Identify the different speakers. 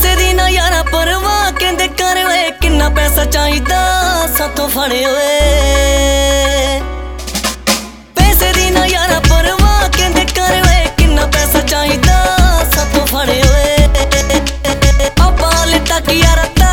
Speaker 1: पैसे दी ना यारा परवाह कहंदे कर ओए किन्ना पैसा चाहिदा साथों फड़ ओए पैसे दी ना यारा परवाह कहंदे कर ओए किन्ना पैसा चाहिदा साथों फड़ ओए पापा लिटा की यारा